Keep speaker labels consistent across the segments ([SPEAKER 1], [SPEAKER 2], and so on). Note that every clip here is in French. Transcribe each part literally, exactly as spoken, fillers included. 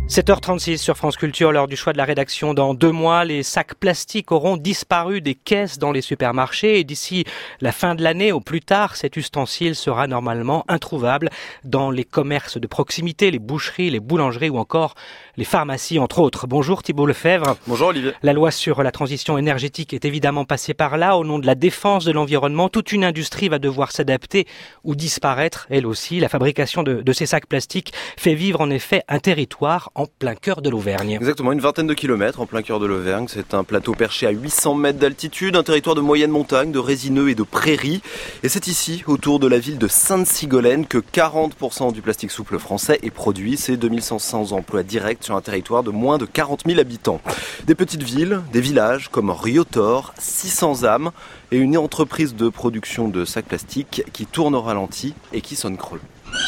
[SPEAKER 1] sept heures trente-six sur France Culture, lors du choix de la rédaction. Dans deux mois, les sacs plastiques auront disparu des caisses dans les supermarchés et d'ici la fin de l'année, au plus tard, cet ustensile sera normalement introuvable dans les commerces de proximité, les boucheries, les boulangeries ou encore les pharmacies, entre autres. Bonjour Thibault Lefebvre.
[SPEAKER 2] Bonjour Olivier.
[SPEAKER 1] La loi sur la transition énergétique est évidemment passée par là. Au nom de la défense de l'environnement, toute une industrie va devoir s'adapter ou disparaître, elle aussi. La fabrication de, de ces sacs plastiques fait vivre en effet un territoire en plein cœur de l'Auvergne.
[SPEAKER 2] Exactement, une vingtaine de kilomètres en plein cœur de l'Auvergne. C'est un plateau perché à huit cents mètres d'altitude, un territoire de moyenne montagne, de résineux et de prairies. Et c'est ici, autour de la ville de Sainte-Sigolène, que quarante pour cent du plastique souple français est produit. C'est deux mille cinq cents emplois directs sur un territoire de moins de quarante mille habitants. Des petites villes, des villages comme Riotor, six cents âmes et une entreprise de production de sacs plastiques qui tourne au ralenti et qui sonne creux.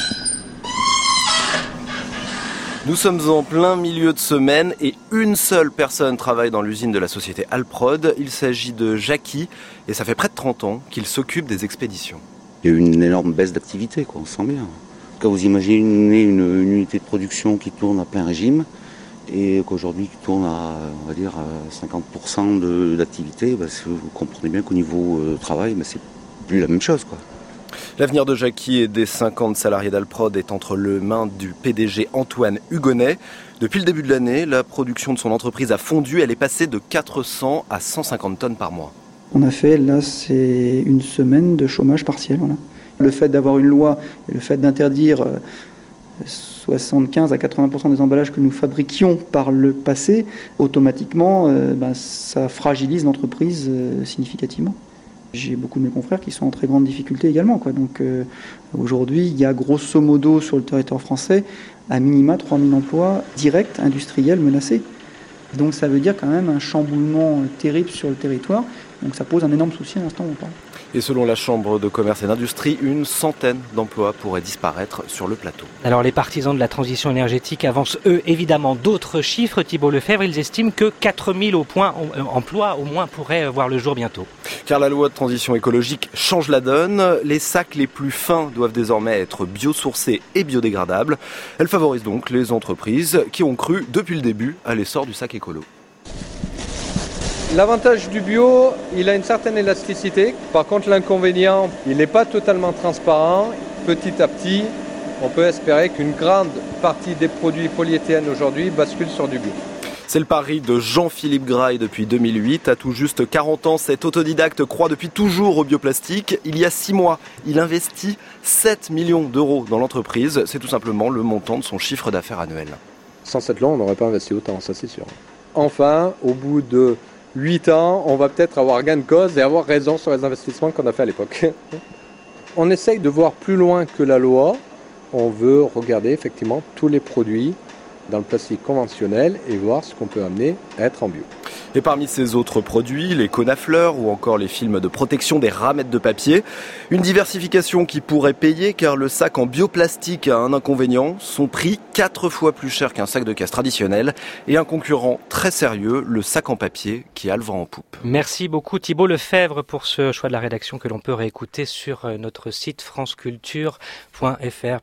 [SPEAKER 2] Nous sommes en plein milieu de semaine et une seule personne travaille dans l'usine de la société Alprod. Il s'agit de Jackie et ça fait près de trente ans qu'il s'occupe des expéditions.
[SPEAKER 3] Il y a eu une énorme baisse d'activité, quoi, on sent bien. Quand vous imaginez une, une unité de production qui tourne à plein régime et qu'aujourd'hui qui tourne à, on va dire, à cinquante pour cent de, d'activité, bah, vous comprenez bien qu'au niveau euh, travail, bah, c'est plus la même chose, quoi.
[SPEAKER 2] L'avenir de Jackie et des cinquante salariés d'Alprod est entre les mains du P D G Antoine Hugonnet. Depuis le début de l'année, la production de son entreprise a fondu. Elle est passée de quatre cents à cent cinquante tonnes par mois.
[SPEAKER 4] On a fait, là, c'est une semaine de chômage partiel. Voilà. Le fait d'avoir une loi et le fait d'interdire soixante-quinze à quatre-vingts pour cent des emballages que nous fabriquions par le passé, automatiquement, euh, ben, ça fragilise l'entreprise euh, significativement. J'ai beaucoup de mes confrères qui sont en très grande difficulté également, quoi. Donc euh, aujourd'hui, il y a grosso modo sur le territoire français à minima trois mille emplois directs, industriels menacés. Donc ça veut dire quand même un chamboulement terrible sur le territoire. Donc ça pose un énorme souci à l'instant où on parle.
[SPEAKER 2] Et selon la Chambre de commerce et d'industrie, une centaine d'emplois pourraient disparaître sur le plateau.
[SPEAKER 1] Alors les partisans de la transition énergétique avancent eux évidemment d'autres chiffres. Thibault Lefebvre, ils estiment que quatre mille au point, euh, emplois au moins pourraient voir le jour bientôt.
[SPEAKER 2] Car la loi de transition écologique change la donne. Les sacs les plus fins doivent désormais être biosourcés et biodégradables. Elle favorise donc les entreprises qui ont cru depuis le début à l'essor du sac écolo.
[SPEAKER 5] L'avantage du bio, il a une certaine élasticité. Par contre, l'inconvénient, il n'est pas totalement transparent. Petit à petit, on peut espérer qu'une grande partie des produits polyéthylènes aujourd'hui basculent sur du bio.
[SPEAKER 2] C'est le pari de Jean-Philippe Graille depuis deux mille huit. À tout juste quarante ans, cet autodidacte croit depuis toujours au bioplastique. Il y a six mois, il investit sept millions d'euros dans l'entreprise. C'est tout simplement le montant de son chiffre d'affaires annuel.
[SPEAKER 5] Sans cette loi, on n'aurait pas investi autant, ça c'est sûr. Enfin, au bout de huit ans, on va peut-être avoir gain de cause et avoir raison sur les investissements qu'on a fait à l'époque. On essaye de voir plus loin que la loi. On veut regarder effectivement tous les produits dans le plastique conventionnel et voir ce qu'on peut amener à être en bio.
[SPEAKER 2] Et parmi ces autres produits, les cônes à fleurs ou encore les films de protection des ramettes de papier, une diversification qui pourrait payer car le sac en bioplastique a un inconvénient, son prix quatre fois plus cher qu'un sac de caisse traditionnel et un concurrent très sérieux, le sac en papier qui a le vent en poupe.
[SPEAKER 1] Merci beaucoup Thibault Lefebvre pour ce choix de la rédaction que l'on peut réécouter sur notre site franceculture point f r.